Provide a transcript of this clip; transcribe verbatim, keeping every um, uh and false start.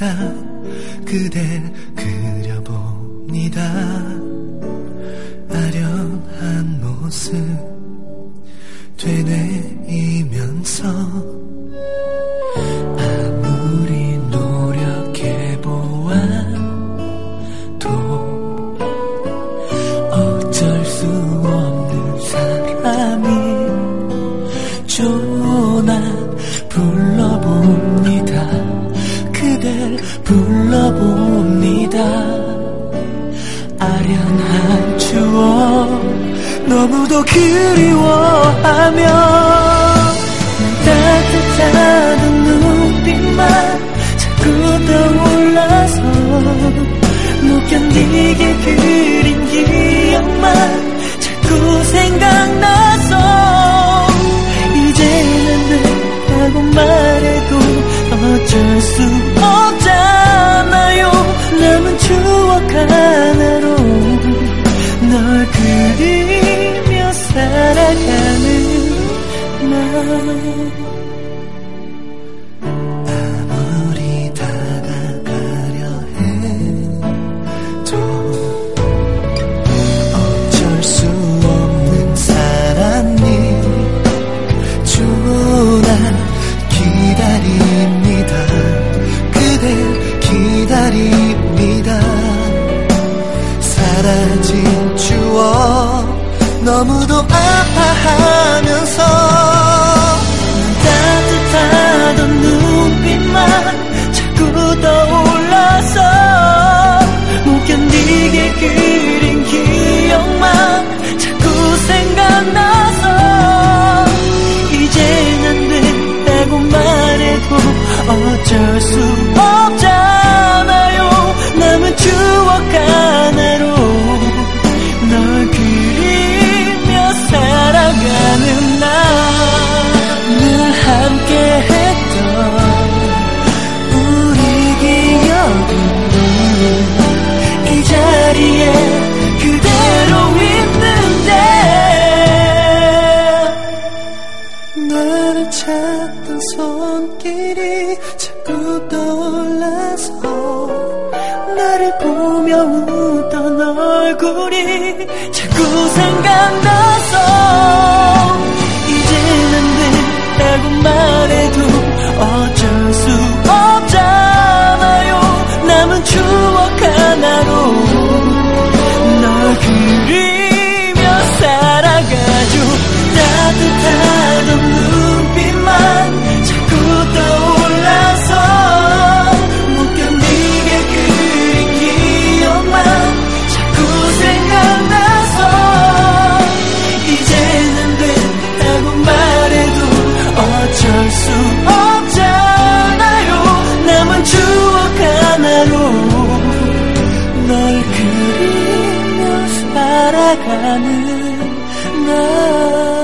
그댈 그려봅니다. 아련한 모습 되뇌이면서 아무리 노력해보아도 어쩔 수 없는 사람이 조난 불러봅니다. 그댈 불러봅니다. 아련한 추억 너무도 그리워하며 따뜻하던 눈빛만 자꾸 떠올라서 못 견디게 그린 기억만 자꾸 생각나서 이제는 됐다고 말해도 어쩔 수 없잖아요. 남은 추억 하나로 널 그리며 살아가는 날. 아무리 다가가려 해도 어쩔 수 없는 사랑이 조난 기다립니다. 그댈 기다립니다. 사라진 추억 너무도 아파하면서 따뜻하던 눈빛만 자꾸 떠올라서 못 견디게 그린 기억만 자꾸 생각나서 이젠 안 된다고 말해도 어쩔 수 없잖아요. 남은 추억 하나로 널 그리며 살아가는 날. 늘 함께했던 우리 기억은 이 자리에 그대로 있는데 나를 찾던 손길이 자꾸 떠올라서 나를 보며 웃던 얼굴이 자꾸 생각나서 이젠 안 된다고 말해도 어쩔 수 없잖아요. 남은 추억 하나로 널 그리며 살아가죠. 따뜻하던 눈빛만 자꾸 떠올라서 못 견디게 그린 기억만 자꾸 생각나서 이젠 안 된다고 말해도 어쩔 수 없잖아요. 남은 추억 하나로 널 그리며 살아가는 날.